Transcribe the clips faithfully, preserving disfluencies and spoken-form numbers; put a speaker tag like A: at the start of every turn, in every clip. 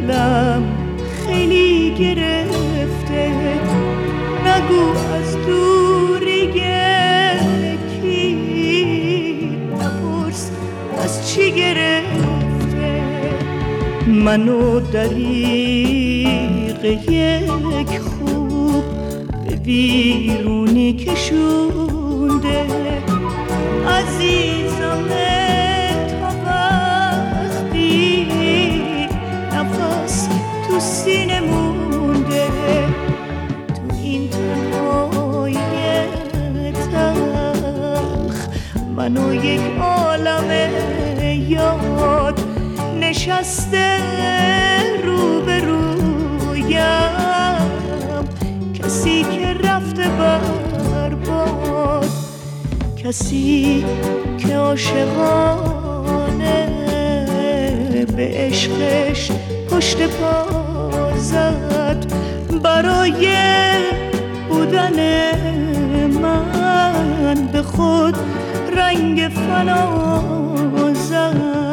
A: دلم خیلی گرفته، نگو از دوری کی، نپرس از چی گرفته. منو دریغ یک خوب به ویرونی کشونده، عزیزم تا وقتی نفس تو سینه مونده. تو این تنهای تلخ منو یک عالم یاد نشسته رو به رویم، کسی که رفته برباد، کسی که عاشقانه به عشقش پشت پا زد، برای بودن من به خود رنگ فنا زد.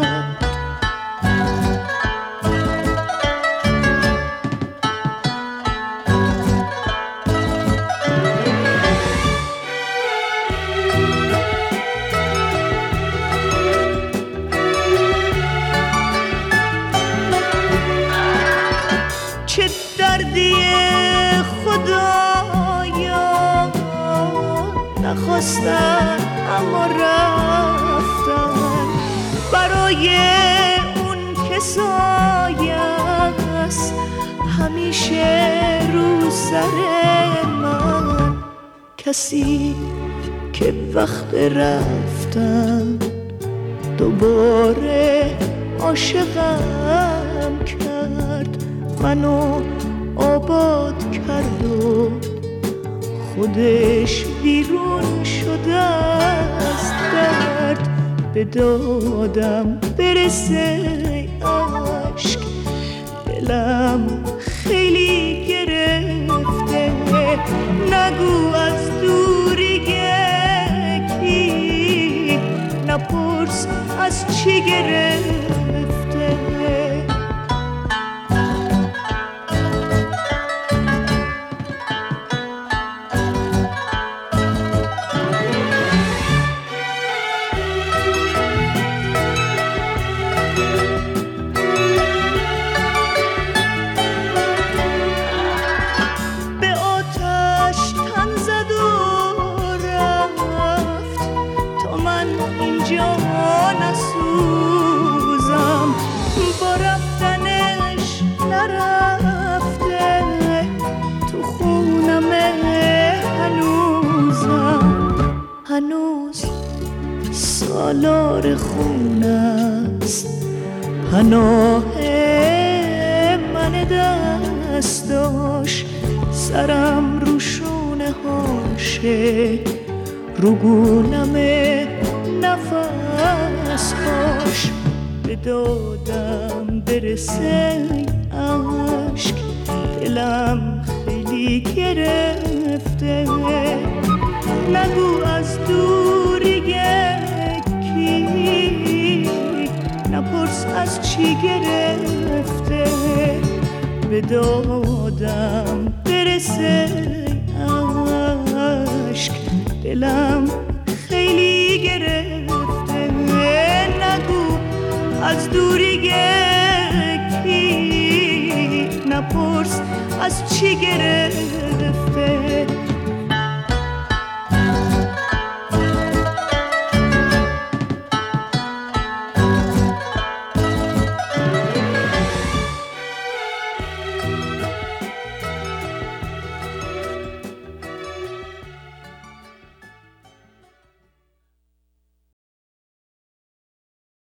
A: چه دردی خدایا، نخواستن اما رفتن، برای اون که سایه‌ست همیشه رو سر من، کسی که وقت رفتن دوباره عاشقم کرد، منو آباد کرد و خودش بیرون شده از درد. به دادم برسه عشق، دلم خیلی گرفته، نگو از دوری کی، نپرس از چی گرفته. اینجا نسوزم، با رفتنش نرفته، تو خونم هنوزم، هنوز سالار خونست، پناه من دستاش، سرم رو شونه هاشه، رو گونم نفس هاش. به دادم برسه عشق، دلم خیلی گرفته، نگو از دوری کی، نپرس از چی گرفته. به دادم برسه عشق، دلم خیلی گرفته، نگو از دوری کی، نپرس از چی گرفته.